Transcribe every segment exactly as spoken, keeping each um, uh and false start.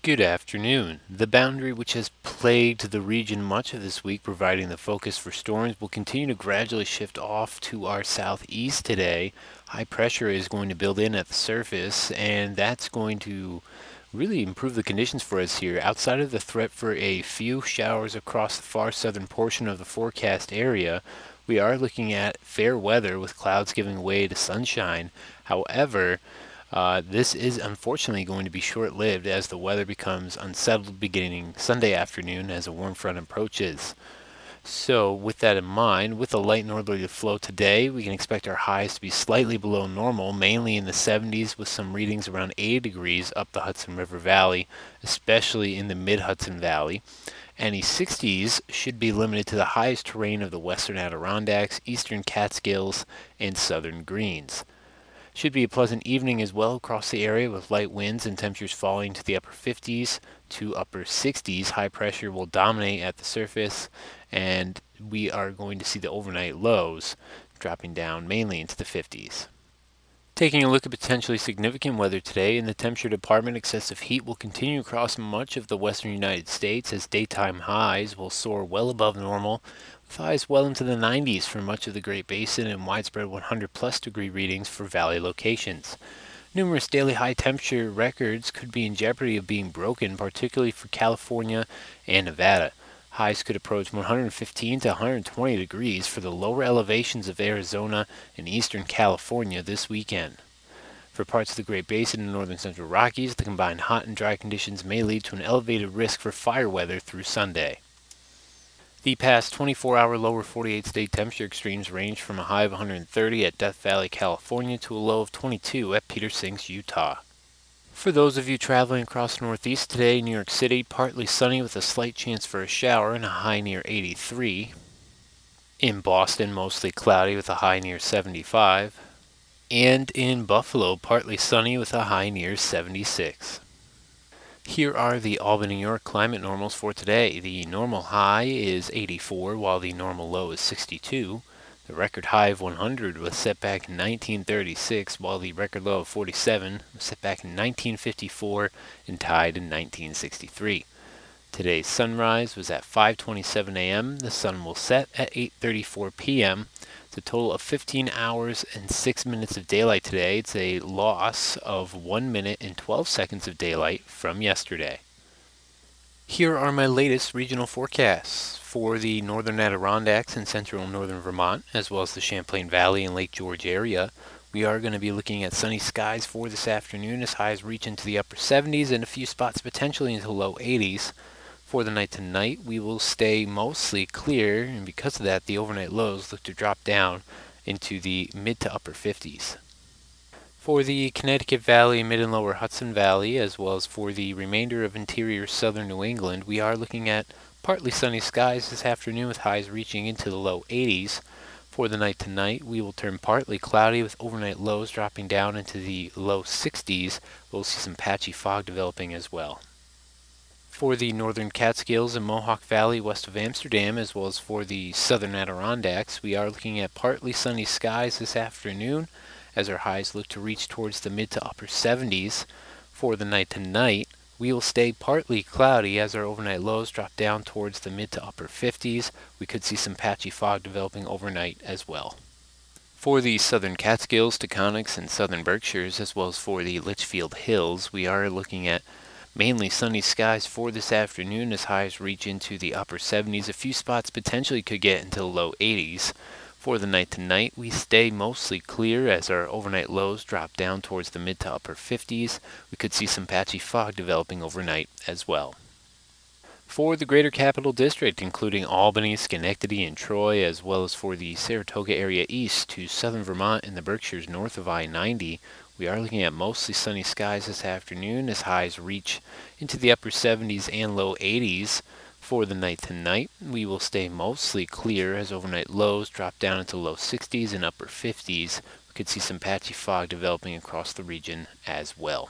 Good afternoon. The boundary which has plagued the region much of this week, providing the focus for storms, will continue to gradually shift off to our southeast today. High pressure is going to build in at the surface, and that's going to really improve the conditions for us here. Outside of the threat for a few showers across the far southern portion of the forecast area, we are looking at fair weather with clouds giving way to sunshine. However, uh, this is unfortunately going to be short-lived as the weather becomes unsettled beginning Sunday afternoon as a warm front approaches. So with that in mind, with a light northerly flow today, we can expect our highs to be slightly below normal, mainly in the seventies with some readings around eighty degrees up the Hudson River Valley, especially in the mid-Hudson Valley. Any sixties should be limited to the highest terrain of the western Adirondacks, eastern Catskills, and southern Greens. Should be a pleasant evening as well across the area with light winds and temperatures falling to the upper fifties to upper sixties. High pressure will dominate at the surface, and we are going to see the overnight lows dropping down mainly into the fifties. Taking a look at potentially significant weather today, in the temperature department, excessive heat will continue across much of the western United States as daytime highs will soar well above normal, with highs well into the nineties for much of the Great Basin and widespread one hundred plus degree readings for valley locations. Numerous daily high temperature records could be in jeopardy of being broken, particularly for California and Nevada. Highs could approach one hundred fifteen to one hundred twenty degrees for the lower elevations of Arizona and eastern California this weekend. For parts of the Great Basin and northern central Rockies, the combined hot and dry conditions may lead to an elevated risk for fire weather through Sunday. The past twenty-four hour lower forty-eight state temperature extremes range from a high of one hundred thirty at Death Valley, California to a low of twenty-two at Peter Sinks, Utah. For those of you traveling across the Northeast today, New York City, partly sunny with a slight chance for a shower and a high near eighty-three. In Boston, mostly cloudy with a high near seventy-five. And in Buffalo, partly sunny with a high near seventy-six. Here are the Albany, New York climate normals for today. The normal high is eighty-four, while the normal low is sixty-two. The record high of one hundred was set back in nineteen thirty-six, while the record low of forty-seven was set back in nineteen fifty-four and tied in nineteen sixty-three. Today's sunrise was at five twenty-seven a m. The sun will set at eight thirty-four p m It's a total of fifteen hours and six minutes of daylight today. It's a loss of one minute and twelve seconds of daylight from yesterday. Here are my latest regional forecasts for the northern Adirondacks and central northern Vermont, as well as the Champlain Valley and Lake George area. We are going to be looking at sunny skies for this afternoon as highs reach into the upper seventies and a few spots potentially into low eighties. For the night tonight, we will stay mostly clear, and because of that, the overnight lows look to drop down into the mid to upper fifties. For the Connecticut Valley, Mid and Lower Hudson Valley, as well as for the remainder of interior southern New England, we are looking at partly sunny skies this afternoon with highs reaching into the low eighties. For the night tonight, we will turn partly cloudy with overnight lows dropping down into the low sixties. We'll see some patchy fog developing as well. For the northern Catskills and Mohawk Valley west of Amsterdam, as well as for the southern Adirondacks, we are looking at partly sunny skies this afternoon as our highs look to reach towards the mid to upper seventies. For the night tonight, we will stay partly cloudy as our overnight lows drop down towards the mid to upper fifties. We could see some patchy fog developing overnight as well. For the southern Catskills, Taconics, and southern Berkshires, as well as for the Litchfield Hills, we are looking at mainly sunny skies for this afternoon as highs reach into the upper seventies. A few spots potentially could get into the low eighties. For the night tonight, we stay mostly clear as our overnight lows drop down towards the mid to upper fifties. We could see some patchy fog developing overnight as well. For the Greater Capital District, including Albany, Schenectady, and Troy, as well as for the Saratoga area east to southern Vermont and the Berkshires north of I ninety, we are looking at mostly sunny skies this afternoon as highs reach into the upper seventies and low eighties. For the night tonight, we will stay mostly clear as overnight lows drop down into low sixties and upper fifties. We could see some patchy fog developing across the region as well.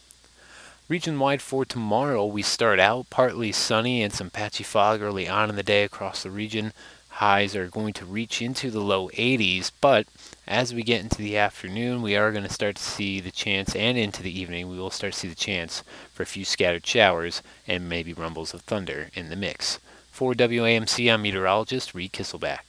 Region-wide for tomorrow, we start out partly sunny and some patchy fog early on in the day across the region. Highs are going to reach into the low eighties, but as we get into the afternoon, we are going to start to see the chance, and into the evening, we will start to see the chance for a few scattered showers and maybe rumbles of thunder in the mix. For W A M C, I'm meteorologist Reed Kisselback.